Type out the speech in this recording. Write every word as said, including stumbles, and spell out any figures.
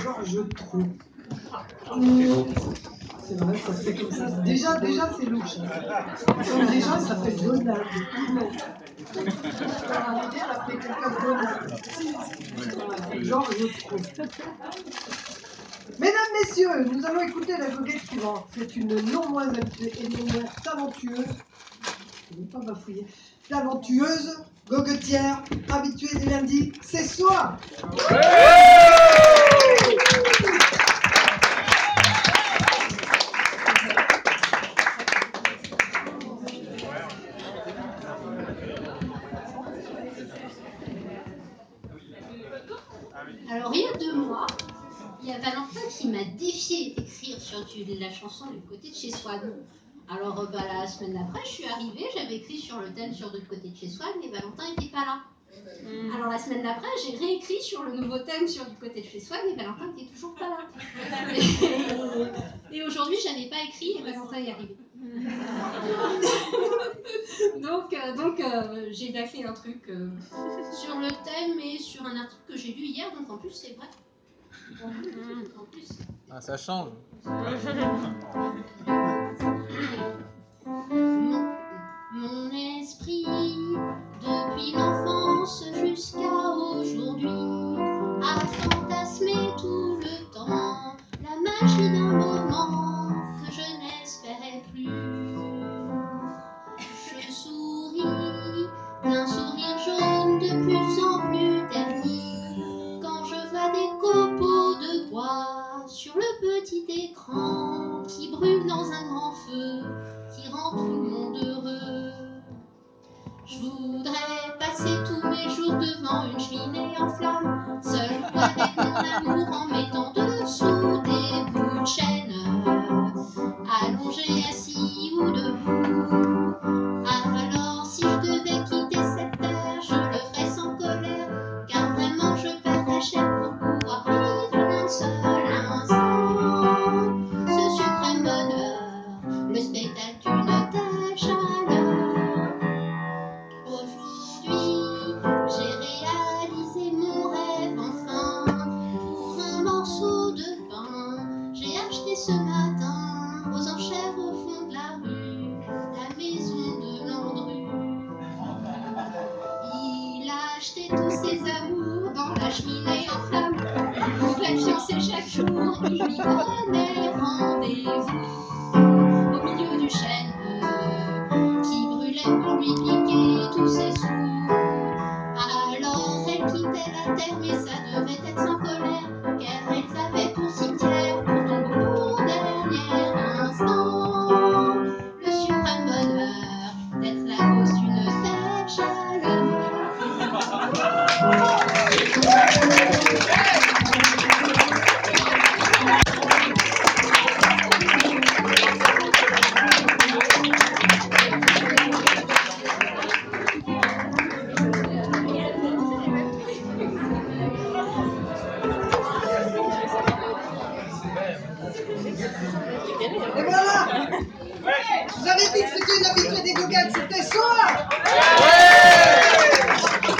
Georges Trou. Mmh. C'est vrai, ça se fait comme ça. Déjà, déjà c'est louche. Comme des gens, ils s'appellent Donald. Non. Leur arrivée, elle a appelé quelqu'un de Donald. Voilà, Georges Trou. Mesdames, messieurs, nous allons écouter la goguette suivante. C'est une non moins habituée et non moins talentueuse. Je ne vais pas bafouiller. Talentueuse, goguetière, habituée des lundis, c'est soi. Alors, il y a deux mois, il y a Valentin qui m'a défié d'écrire sur du, la chanson du côté de chez Swann. Alors, euh, bah, la semaine d'après, je suis arrivée, j'avais écrit sur le thème sur du côté de chez Swann, mais Valentin n'était pas là. Mmh. Alors, la semaine d'après, j'ai réécrit sur le nouveau thème sur du côté de chez Swann, et Valentin n'était toujours pas là. Et, et aujourd'hui, je n'avais pas écrit, et Valentin est arrivé. donc, euh, donc euh, j'ai fait un truc euh, sur le thème et sur un article que j'ai lu hier, donc en plus c'est vrai. Mmh. En plus. Ah, ça change. mon, mon esprit, depuis l'enfance jusqu'à aujourd'hui, a fantasmé tout le temps la magie d'un moment que je n'espérais plus. Je souris d'un sourire jaune de plus en plus terni quand je vois des copeaux de bois sur le petit écran qui brûle dans un grand feu qui rend tout le monde heureux. Je voudrais passer tous mes jours devant une cheminée en flammes, seul ou avec mon amour en mettant dessous des bouts de chaîne, allongé, assis ou debout. Alors si je devais quitter cette terre, je le ferais sans colère, car vraiment je paierais cher pour pouvoir vivre un seul instant ce suprême bonheur, le spectacle d'une telle chaleur. Aujourd'hui, j'ai réalisé mon rêve enfin, pour un morceau de pain, j'ai acheté ce matin aux enchères au fond de la rue la maison de Landru. Il a acheté tous ses amours dans la cheminée en flammes, une nouvelle fiancée chaque jour, il lui donnait rendez-vous au milieu du chêne qui brûlait pour lui piquer tous ses sous. Alors elle quittait la terre, mais ça devait être sans colère, car elles avaient pour cimetière, pour tombeau, pour dernier instant, le suprême bonheur d'être la cause d'une telle chaleur. Et voilà. Vous avez dit que c'était une habituée des goguettes, c'était soi.